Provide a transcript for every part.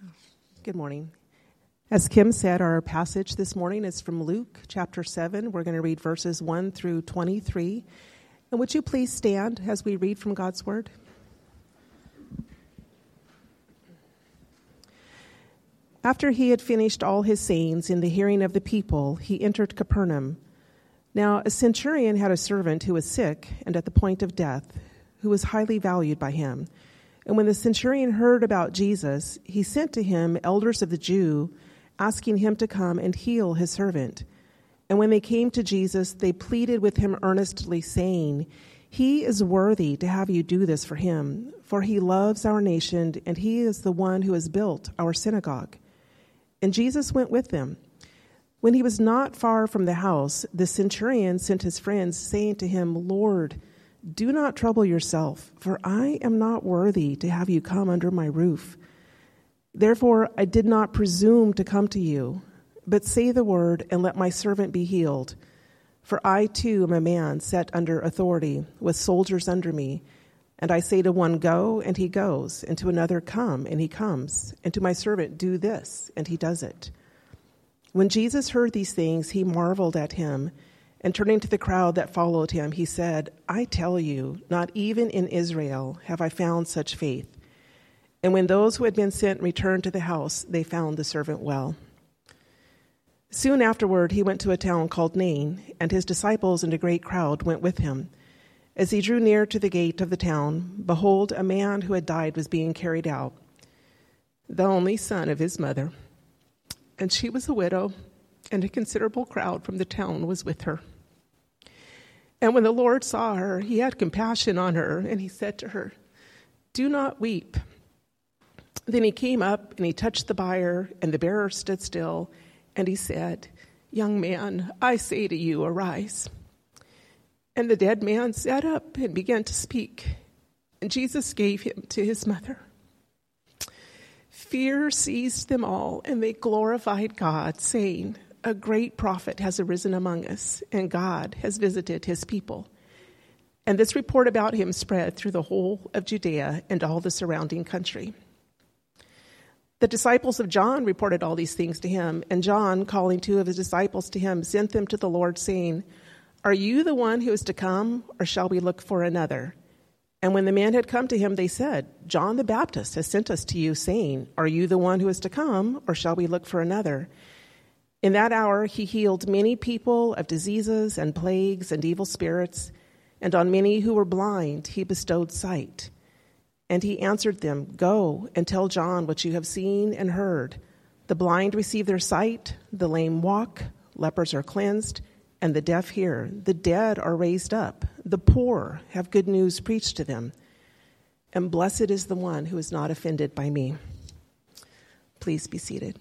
Good morning. As Kim said, our passage this morning is from Luke chapter 7. We're going to read verses 1 through 23. And would you please stand as we read from God's Word? After he had finished all his sayings in the hearing of the people, he entered Capernaum. Now a centurion had a servant who was sick and at the point of death, who was highly valued by him. And when the centurion heard about Jesus, he sent to him elders of the Jews, asking him to come and heal his servant. And when they came to Jesus, they pleaded with him earnestly, saying, "He is worthy to have you do this for him, for he loves our nation, and he is the one who has built our synagogue." And Jesus went with them. When he was not far from the house, the centurion sent his friends, saying to him, "Lord, do not trouble yourself, for I am not worthy to have you come under my roof. Therefore, I did not presume to come to you, but say the word and let my servant be healed. For I too am a man set under authority, with soldiers under me. And I say to one, 'Go,' and he goes, and to another, 'Come,' and he comes, and to my servant, 'Do this,' and he does it." When Jesus heard these things, he marveled at him, and turning to the crowd that followed him, he said, "I tell you, not even in Israel have I found such faith." And when those who had been sent returned to the house, they found the servant well. Soon afterward, he went to a town called Nain, and his disciples and a great crowd went with him. As he drew near to the gate of the town, behold, a man who had died was being carried out, the only son of his mother. And she was a widow, and a considerable crowd from the town was with her. And when the Lord saw her, he had compassion on her, and he said to her, "Do not weep." Then he came up, and he touched the bier, and the bearer stood still, and he said, "Young man, I say to you, arise." And the dead man sat up and began to speak, and Jesus gave him to his mother. Fear seized them all, and they glorified God, saying, "A great prophet has arisen among us, and God has visited his people." And this report about him spread through the whole of Judea and all the surrounding country. The disciples of John reported all these things to him, and John, calling two of his disciples to him, sent them to the Lord, saying, "Are you the one who is to come, or shall we look for another?" And when the men had come to him, they said, "John the Baptist has sent us to you, saying, 'Are you the one who is to come, or shall we look for another?'" In that hour he healed many people of diseases and plagues and evil spirits, and on many who were blind he bestowed sight. And he answered them, "Go and tell John what you have seen and heard. The blind receive their sight, the lame walk, lepers are cleansed, and the deaf hear. The dead are raised up, the poor have good news preached to them. And blessed is the one who is not offended by me." Please be seated.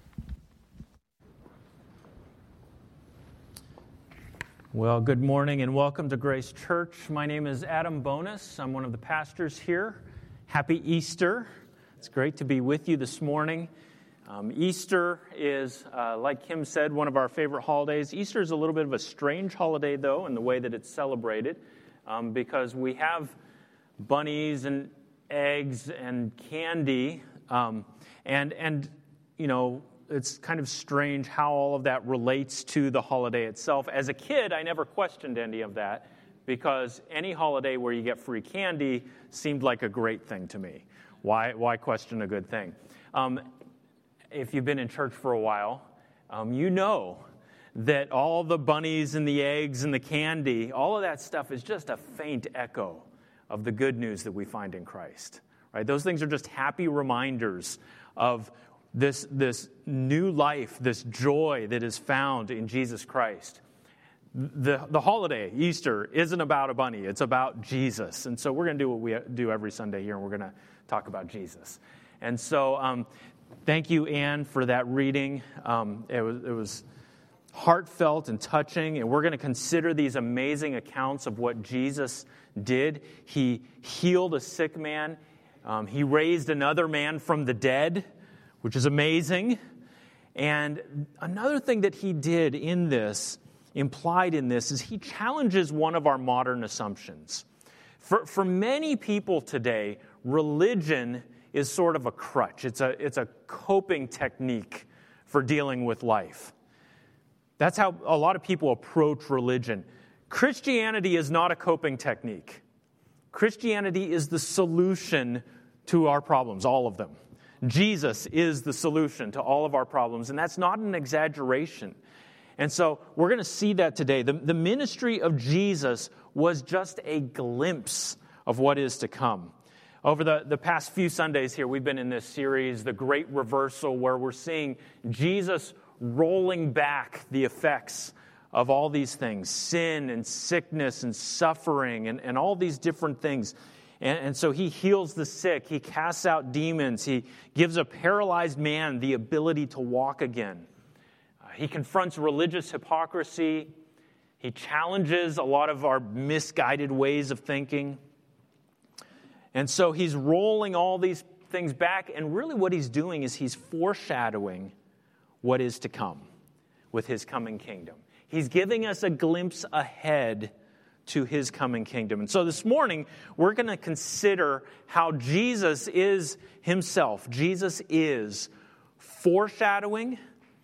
Well, good morning and welcome to Grace Church. My name is Adam Bonus. I'm one of the pastors here. Happy Easter. It's great to be with you this morning. Easter is, like Kim said, one of our favorite holidays. Easter is a little bit of a strange holiday, though, in the way that it's celebrated, because we have bunnies and eggs and candy, and you know, it's kind of strange how all of that relates to the holiday itself. As a kid, I never questioned any of that, because any holiday where you get free candy seemed like a great thing to me. Why question a good thing? If you've been in church for a while, you know that all the bunnies and the eggs and the candy, all of that stuff is just a faint echo of the good news that we find in Christ. Right? Those things are just happy reminders of this new life, this joy that is found in Jesus Christ. The holiday, Easter, isn't about a bunny. It's about Jesus. And so we're going to do what we do every Sunday here, and we're going to talk about Jesus. And so thank you, Anne, for that reading. It was heartfelt and touching, and we're going to consider these amazing accounts of what Jesus did. He healed a sick man. He raised another man from the dead, which is amazing. And another thing that he did in this, implied in this, is he challenges one of our modern assumptions. For many people today, religion is sort of a crutch. It's a coping technique for dealing with life. That's how a lot of people approach religion. Christianity is not a coping technique. Christianity is the solution to our problems, all of them. Jesus is the solution to all of our problems, and that's not an exaggeration. And so we're going to see that today. The ministry of Jesus was just a glimpse of what is to come. Over the past few Sundays here, we've been in this series, The Great Reversal, where we're seeing Jesus rolling back the effects of all these things, sin and sickness and suffering and all these different things. And so he heals the sick, he casts out demons, he gives a paralyzed man the ability to walk again. He confronts religious hypocrisy, he challenges a lot of our misguided ways of thinking. And so he's rolling all these things back, and really what he's doing is he's foreshadowing what is to come with his coming kingdom. He's giving us a glimpse ahead to his coming kingdom. And so this morning, we're going to consider how Jesus is himself. Jesus is foreshadowing,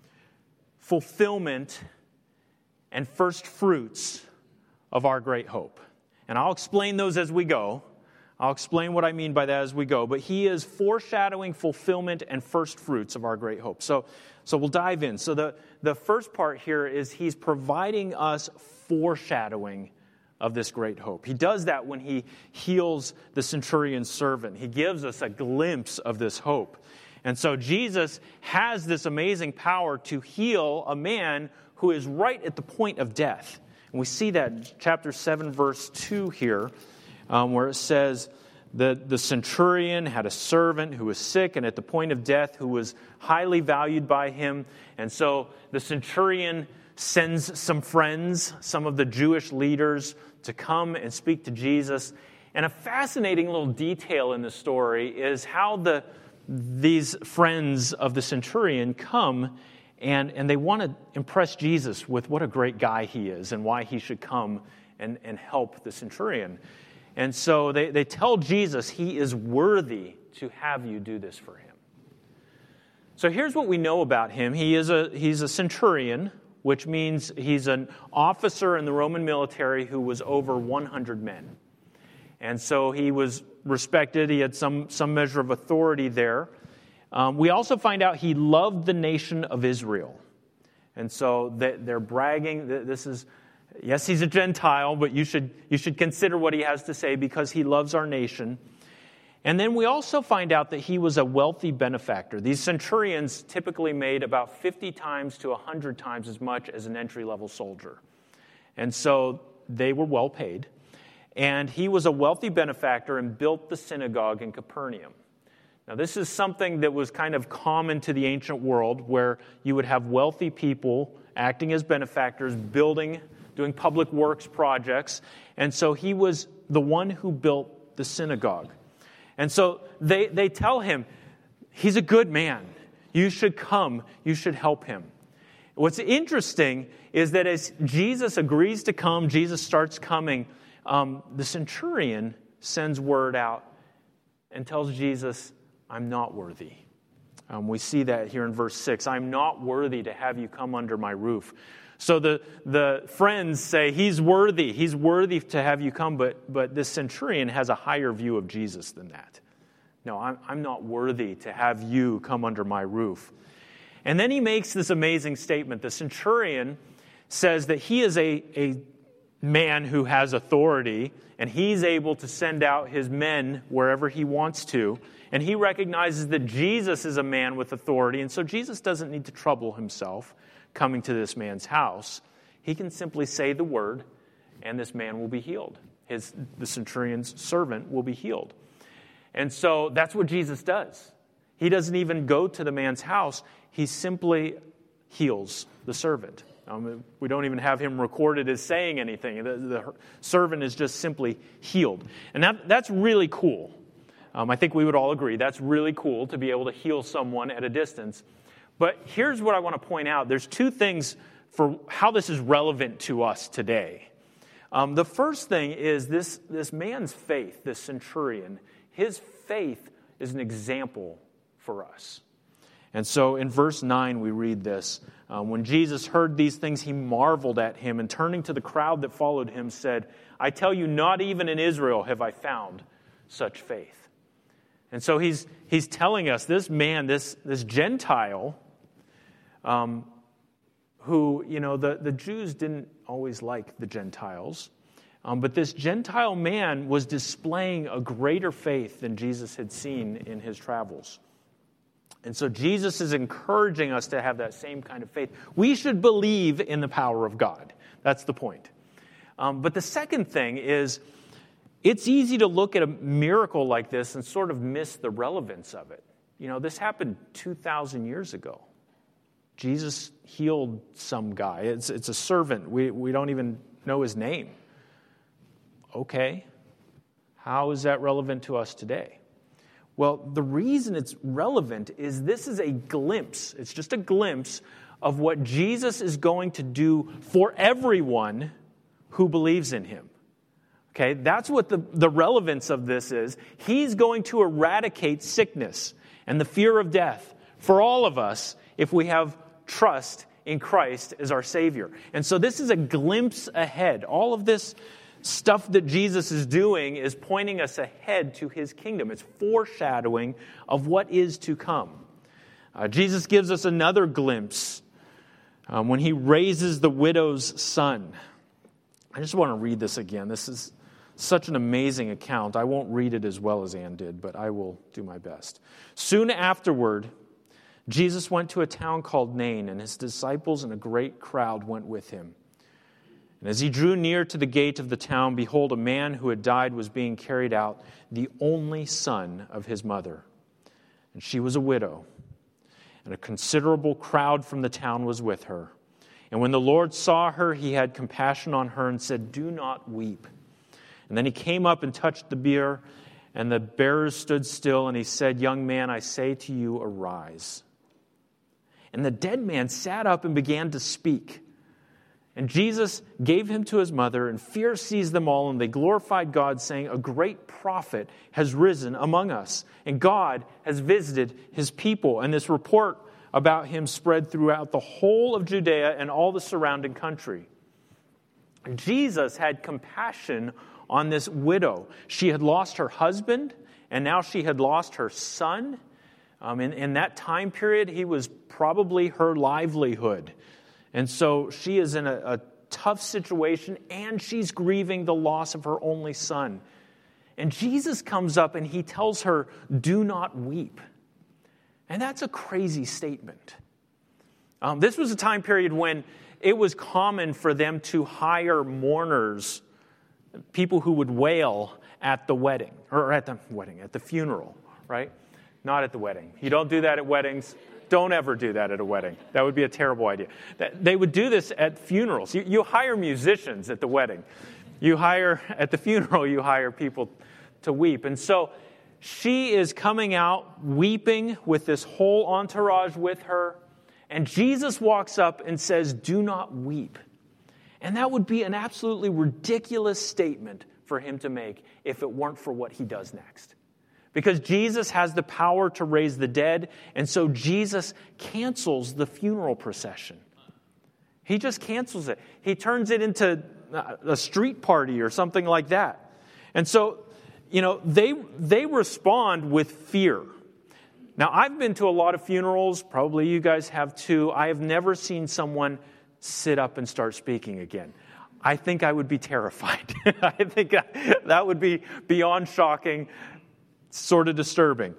fulfillment, and first fruits of our great hope. And I'll explain those as we go. I'll explain what I mean by that as we go. But he is foreshadowing, fulfillment, and first fruits of our great hope. So we'll dive in. So the first part here is he's providing us foreshadowing of this great hope. He does that when he heals the centurion's servant. He gives us a glimpse of this hope. And so Jesus has this amazing power to heal a man who is right at the point of death. And we see that in chapter 7, verse 2 here, where it says that the centurion had a servant who was sick and at the point of death who was highly valued by him. And so the centurion sends some friends, some of the Jewish leaders, to come and speak to Jesus. And a fascinating little detail in the story is how these friends of the centurion come and they want to impress Jesus with what a great guy he is and why he should come and help the centurion. And so they tell Jesus he is worthy to have you do this for him. So here's what we know about him. He's a centurion, which means he's an officer in the Roman military who was over 100 men. And so he was respected. He had some measure of authority there. We also find out he loved the nation of Israel. And so they're bragging. This is, yes, he's a Gentile, but you should consider what he has to say because he loves our nation. And then we also find out that he was a wealthy benefactor. These centurions typically made about 50 times to 100 times as much as an entry-level soldier. And so they were well paid. And he was a wealthy benefactor and built the synagogue in Capernaum. Now, this is something that was kind of common to the ancient world, where you would have wealthy people acting as benefactors, doing public works projects. And so he was the one who built the synagogue. And so they tell him, he's a good man. You should come. You should help him. What's interesting is that as Jesus agrees to come, Jesus starts coming, the centurion sends word out and tells Jesus, I'm not worthy. We see that here in verse 6. I'm not worthy to have you come under my roof. So the friends say, he's worthy to have you come, but this centurion has a higher view of Jesus than that. No, I'm not worthy to have you come under my roof. And then he makes this amazing statement. The centurion says that he is a man who has authority, and he's able to send out his men wherever he wants to. And he recognizes that Jesus is a man with authority, and so Jesus doesn't need to trouble himself coming to this man's house. He can simply say the word, and this man will be healed. The centurion's servant will be healed. And so that's what Jesus does. He doesn't even go to the man's house. He simply heals the servant. We don't even have him recorded as saying anything. The servant is just simply healed. And that's really cool. I think we would all agree that's really cool to be able to heal someone at a distance. But here's what I want to point out. There's two things for how this is relevant to us today. The first thing is this man's faith, this centurion, his faith is an example for us. And so in verse 9 we read this. When Jesus heard these things, he marveled at him, and turning to the crowd that followed him, said, I tell you, not even in Israel have I found such faith. And so he's telling us, this man, this Gentile, who, the Jews didn't always like the Gentiles, but this Gentile man was displaying a greater faith than Jesus had seen in his travels. And so Jesus is encouraging us to have that same kind of faith. We should believe in the power of God. That's the point. But the second thing is, it's easy to look at a miracle like this and sort of miss the relevance of it. This happened 2,000 years ago. Jesus healed some guy. It's a servant. We don't even know his name. Okay. How is that relevant to us today? Well, the reason it's relevant is this is a glimpse. It's just a glimpse of what Jesus is going to do for everyone who believes in him. Okay, that's what the relevance of this is. He's going to eradicate sickness and the fear of death for all of us if we have trust in Christ as our Savior. And so this is a glimpse ahead. All of this stuff that Jesus is doing is pointing us ahead to his kingdom. It's foreshadowing of what is to come. Jesus gives us another glimpse when he raises the widow's son. I just want to read this again. This is such an amazing account. I won't read it as well as Ann did, but I will do my best. Soon afterward, Jesus went to a town called Nain, and his disciples and a great crowd went with him. And as he drew near to the gate of the town, behold, a man who had died was being carried out, the only son of his mother. And she was a widow, and a considerable crowd from the town was with her. And when the Lord saw her, he had compassion on her and said, do not weep. And then he came up and touched the bier, and the bearers stood still, and he said, young man, I say to you, arise. And the dead man sat up and began to speak. And Jesus gave him to his mother, and fear seized them all, and they glorified God, saying, a great prophet has risen among us, and God has visited his people. And this report about him spread throughout the whole of Judea and all the surrounding country. Jesus had compassion on this widow. She had lost her husband, and now she had lost her son. In that time period, he was probably her livelihood. And so she is in a tough situation, and she's grieving the loss of her only son. And Jesus comes up and he tells her, do not weep. And that's a crazy statement. This was a time period when it was common for them to hire mourners, people who would wail at the wedding, or at the funeral, right? Not at the wedding. You don't do that at weddings. Don't ever do that at a wedding. That would be a terrible idea. They would do this at funerals. You hire musicians at the wedding. At the funeral, you hire people to weep. And so she is coming out weeping with this whole entourage with her. And Jesus walks up and says, do not weep. And that would be an absolutely ridiculous statement for him to make if it weren't for what he does next. Because Jesus has the power to raise the dead, and so Jesus cancels the funeral procession. He just cancels it. He turns it into a street party or something like that. And so, they respond with fear. Now, I've been to a lot of funerals, probably you guys have too. I have never seen someone sit up and start speaking again. I think I would be terrified. I think that would be beyond shocking. Sort of disturbing.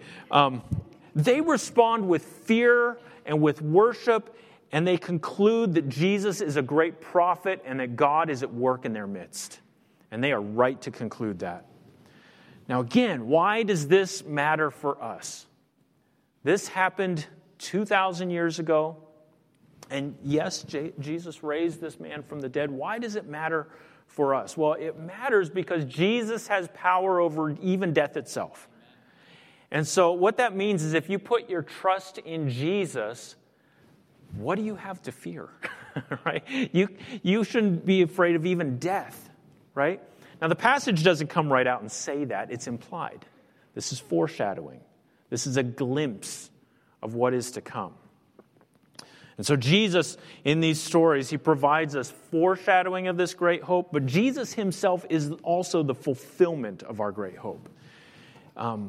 They respond with fear and with worship, and they conclude that Jesus is a great prophet and that God is at work in their midst. And they are right to conclude that. Now again, why does this matter for us? This happened 2,000 years ago. And yes, Jesus raised this man from the dead. Why does it matter for us? Well, it matters because Jesus has power over even death itself. And so what that means is if you put your trust in Jesus, what do you have to fear? Right? You shouldn't be afraid of even death, right? Now the passage doesn't come right out and say that. It's implied. This is foreshadowing. This is a glimpse of what is to come. And so Jesus, in these stories, he provides us foreshadowing of this great hope, but Jesus himself is also the fulfillment of our great hope. I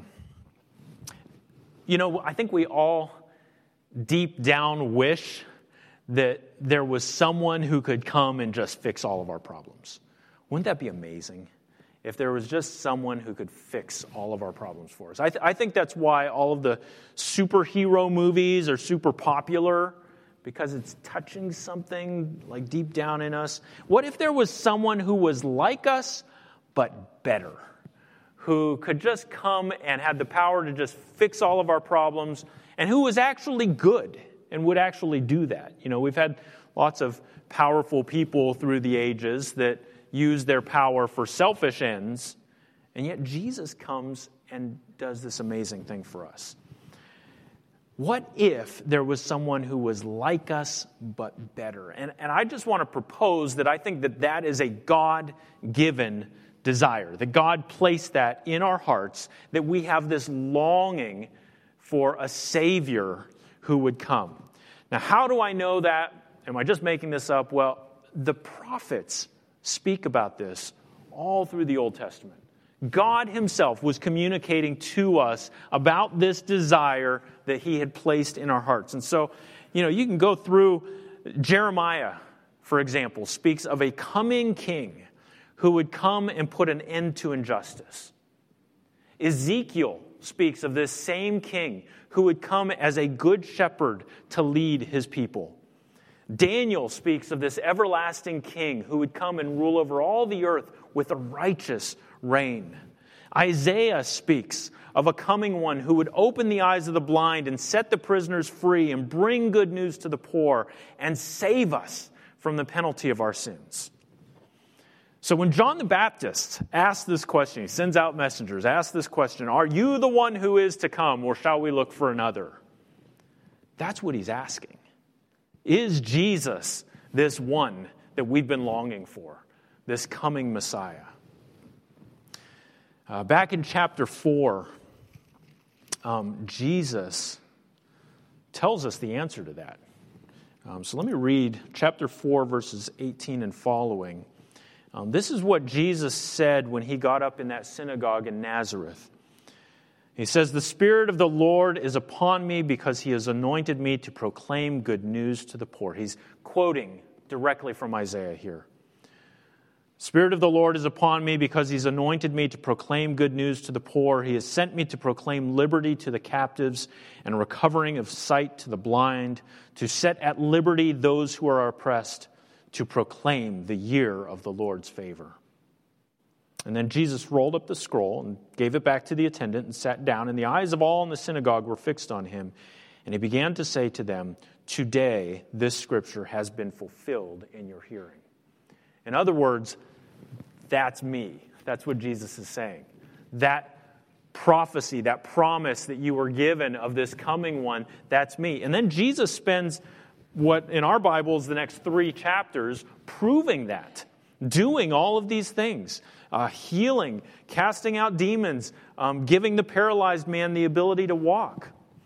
think we all deep down wish that there was someone who could come and just fix all of our problems. Wouldn't that be amazing? If there was just someone who could fix all of our problems for us. I think that's why all of the superhero movies are super popular, because it's touching something like deep down in us. What if there was someone who was like us, but better? Who could just come and had the power to just fix all of our problems, and who was actually good and would actually do that. We've had lots of powerful people through the ages that use their power for selfish ends, and yet Jesus comes and does this amazing thing for us. What if there was someone who was like us but better? And I just want to propose that I think that is a God-given desire, that God placed that in our hearts, that we have this longing for a Savior who would come. Now, how do I know that? Am I just making this up? Well, the prophets speak about this all through the Old Testament. God himself was communicating to us about this desire that he had placed in our hearts. And so, you can go through Jeremiah, for example, speaks of a coming king who would come and put an end to injustice. Ezekiel speaks of this same king who would come as a good shepherd to lead his people. Daniel speaks of this everlasting king who would come and rule over all the earth with a righteous reign. Isaiah speaks of a coming one who would open the eyes of the blind and set the prisoners free and bring good news to the poor and save us from the penalty of our sins. So when John the Baptist asks this question, he sends out messengers, asks this question, are you the one who is to come, or shall we look for another? That's what he's asking. Is Jesus this one that we've been longing for, this coming Messiah? Back in chapter 4, Jesus tells us the answer to that. So let me read chapter 4, verses 18 and following. This is what Jesus said when he got up in that synagogue in Nazareth. He says, "The Spirit of the Lord is upon me because he has anointed me to proclaim good news to the poor." He's quoting directly from Isaiah here. "Spirit of the Lord is upon me because he's anointed me to proclaim good news to the poor. He has sent me to proclaim liberty to the captives and recovering of sight to the blind, to set at liberty those who are oppressed, to proclaim the year of the Lord's favor." And then Jesus rolled up the scroll and gave it back to the attendant and sat down, and the eyes of all in the synagogue were fixed on him. And he began to say to them, "Today this scripture has been fulfilled in your hearing." In other words, that's me. That's what Jesus is saying. That prophecy, that promise that you were given of this coming one, that's me. And then Jesus spends what in our Bible is the next 3 chapters proving that, doing all of these things, healing, casting out demons, giving the paralyzed man the ability to walk.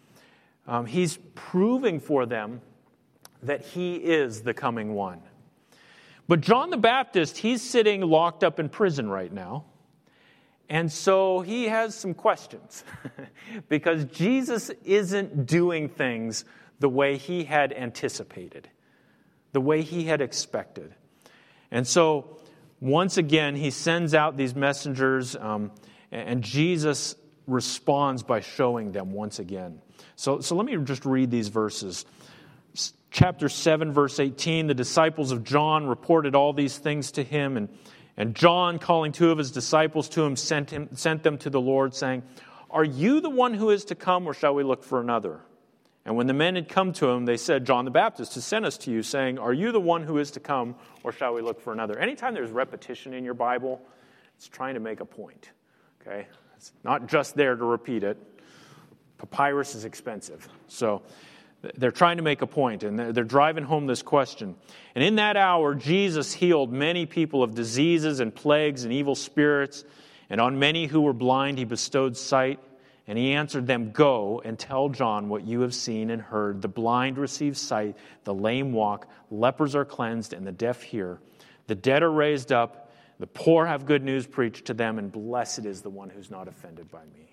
He's proving for them that he is the coming one. But John the Baptist, he's sitting locked up in prison right now. And so he has some questions because Jesus isn't doing things the way he had anticipated, the way he had expected. And so once again, he sends out these messengers, and Jesus responds by showing them once again. So let me just read these verses. Chapter 7, verse 18, the disciples of John reported all these things to him, and John, calling 2 of his disciples to him, sent them to the Lord, saying, "Are you the one who is to come, or shall we look for another?" And when the men had come to him, they said, "John the Baptist has sent us to you, saying, 'Are you the one who is to come, or shall we look for another?'" Anytime there's repetition in your Bible, it's trying to make a point. Okay? It's not just there to repeat it. Papyrus is expensive. So they're trying to make a point, and they're driving home this question. "And in that hour, Jesus healed many people of diseases and plagues and evil spirits, and on many who were blind he bestowed sight, And he answered them, "Go and tell John what you have seen and heard. The blind receive sight, the lame walk, lepers are cleansed, and the deaf hear. The dead are raised up, the poor have good news preached to them, and blessed is the one who's not offended by me."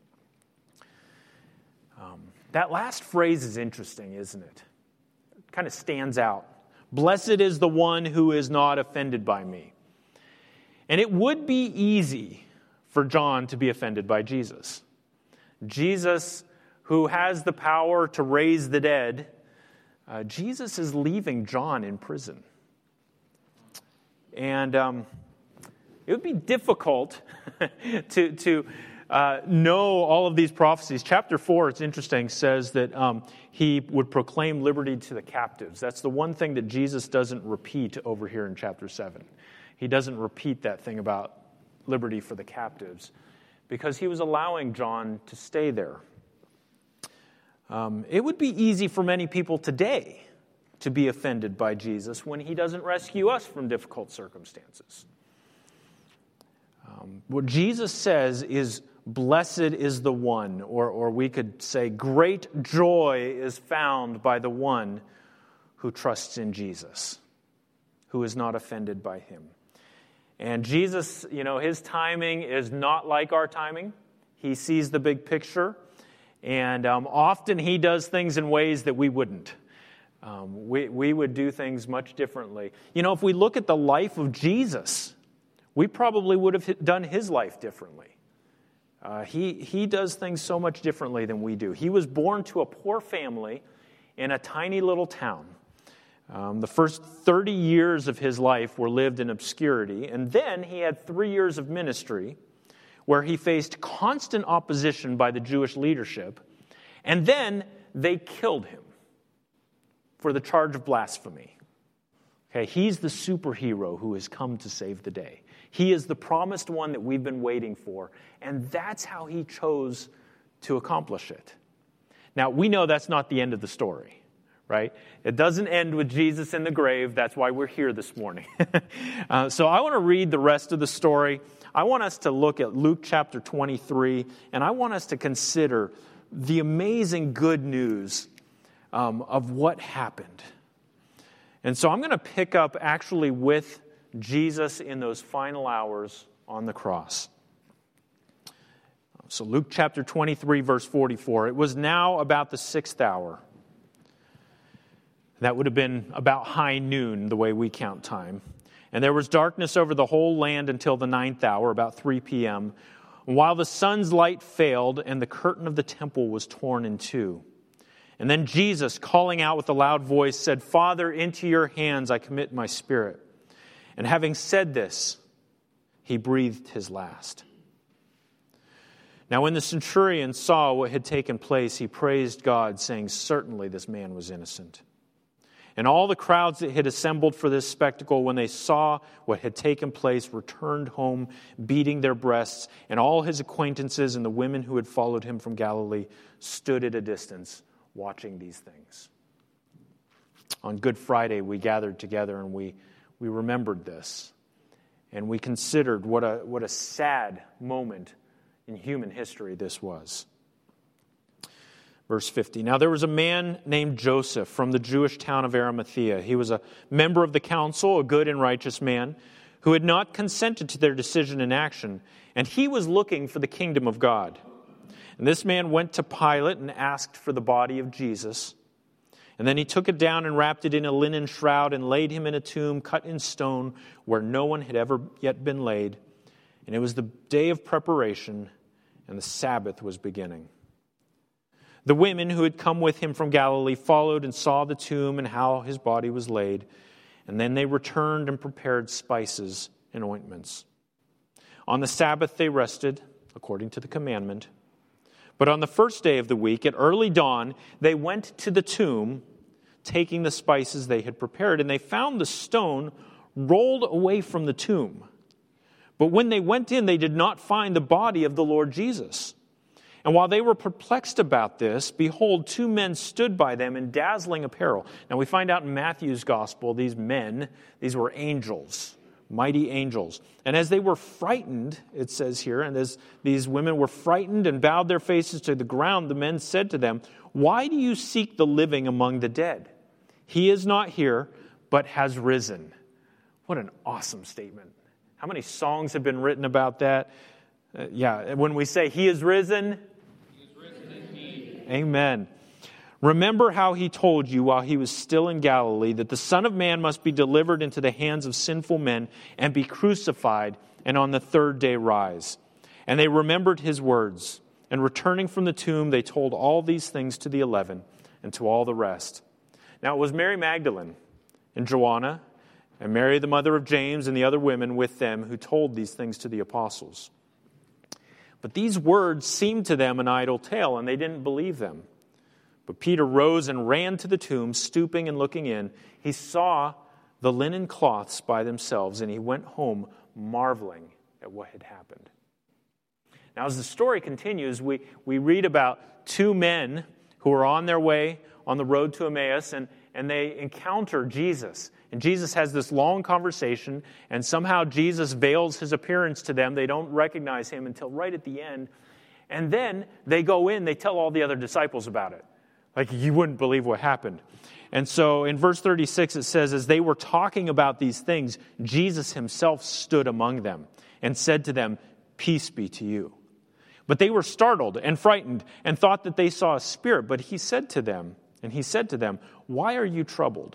That last phrase is interesting, isn't it? It kind of stands out. Blessed is the one who is not offended by me. And it would be easy for John to be offended by Jesus. Jesus, who has the power to raise the dead, Jesus is leaving John in prison. And it would be difficult to know all of these prophecies. Chapter 4, it's interesting, says that he would proclaim liberty to the captives. That's the one thing that Jesus doesn't repeat over here in chapter 7. He doesn't repeat that thing about liberty for the captives because he was allowing John to stay there. It would be easy for many people today to be offended by Jesus when he doesn't rescue us from difficult circumstances. What Jesus says is, blessed is the one, or we could say, great joy is found by the one who trusts in Jesus, who is not offended by him. And Jesus, his timing is not like our timing. He sees the big picture, and often he does things in ways that we wouldn't. We would do things much differently. If we look at the life of Jesus, we probably would have done his life differently. He does things so much differently than we do. He was born to a poor family in a tiny little town. The first 30 years of his life were lived in obscurity, and then he had 3 years of ministry where he faced constant opposition by the Jewish leadership, and then they killed him for the charge of blasphemy. Okay, he's the superhero who has come to save the day. He is the promised one that we've been waiting for, and that's how he chose to accomplish it. Now, we know that's not the end of the story, right? It doesn't end with Jesus in the grave. That's why we're here this morning. So I want to read the rest of the story. I want us to look at Luke chapter 23, and I want us to consider the amazing good news of what happened. And so I'm going to pick up actually with Jesus in those final hours on the cross. So Luke chapter 23, verse 44. It was now about the 6th hour. That would have been about high noon, the way we count time. And there was darkness over the whole land until the 9th hour, about 3 p.m., while the sun's light failed and the curtain of the temple was torn in two. And then Jesus, calling out with a loud voice, said, "Father, into your hands I commit my spirit." And having said this, he breathed his last. Now when the centurion saw what had taken place, he praised God, saying, "Certainly this man was innocent." And all the crowds that had assembled for this spectacle, when they saw what had taken place, returned home, beating their breasts. And all his acquaintances and the women who had followed him from Galilee stood at a distance, watching these things. On Good Friday, we gathered together and we remembered this. And we considered what a sad moment in human history this was. Verse 50. Now there was a man named Joseph from the Jewish town of Arimathea. He was a member of the council, a good and righteous man, who had not consented to their decision and action, and he was looking for the kingdom of God. And this man went to Pilate and asked for the body of Jesus. And then he took it down and wrapped it in a linen shroud and laid him in a tomb cut in stone where no one had ever yet been laid. And it was the day of preparation, and the Sabbath was beginning. The women who had come with him from Galilee followed and saw the tomb and how his body was laid. And then they returned and prepared spices and ointments. On the Sabbath they rested, according to the commandment. But on the first day of the week, at early dawn, they went to the tomb, taking the spices they had prepared, and they found the stone rolled away from the tomb. But when they went in, they did not find the body of the Lord Jesus. And while they were perplexed about this, behold, 2 men stood by them in dazzling apparel. Now we find out in Matthew's gospel, these men, these were angels, mighty angels. And as they were frightened, it says here, and as these women were frightened and bowed their faces to the ground, the men said to them, "Why do you seek the living among the dead? He is not here, but has risen." What an awesome statement. How many songs have been written about that? When we say He is risen, He is risen indeed. Amen. Remember how He told you while He was still in Galilee that the Son of Man must be delivered into the hands of sinful men and be crucified and on the third day rise. And they remembered His words. And returning from the tomb, they told all these things to the 11 and to all the rest. Now it was Mary Magdalene and Joanna and Mary, the mother of James, and the other women with them who told these things to the apostles. But these words seemed to them an idle tale, and they didn't believe them. But Peter rose and ran to the tomb, stooping and looking in. He saw the linen cloths by themselves, and he went home marveling at what had happened. Now, as the story continues, we read about two men who are on their way on the road to Emmaus, and they encounter Jesus. And Jesus has this long conversation, and somehow Jesus veils His appearance to them. They don't recognize Him until right at the end. And then they go in, they tell all the other disciples about it. Like, you wouldn't believe what happened. And so in verse 36 it says, as they were talking about these things, Jesus Himself stood among them and said to them, "Peace be to you." But they were startled and frightened and thought that they saw a spirit. But He said to them, "Why are you troubled?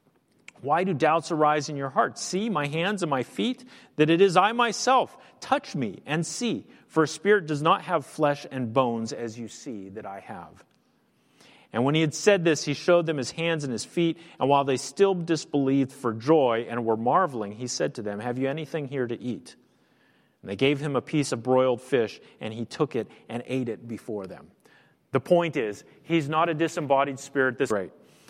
Why do doubts arise in your hearts? See my hands and my feet, that it is I myself. Touch me and see, for a spirit does not have flesh and bones as you see that I have." And when He had said this, He showed them His hands and His feet. And while they still disbelieved for joy and were marveling, He said to them, "Have you anything here to eat?" And they gave Him a piece of broiled fish, and He took it and ate it before them. The point is, He's not a disembodied spirit. This is great.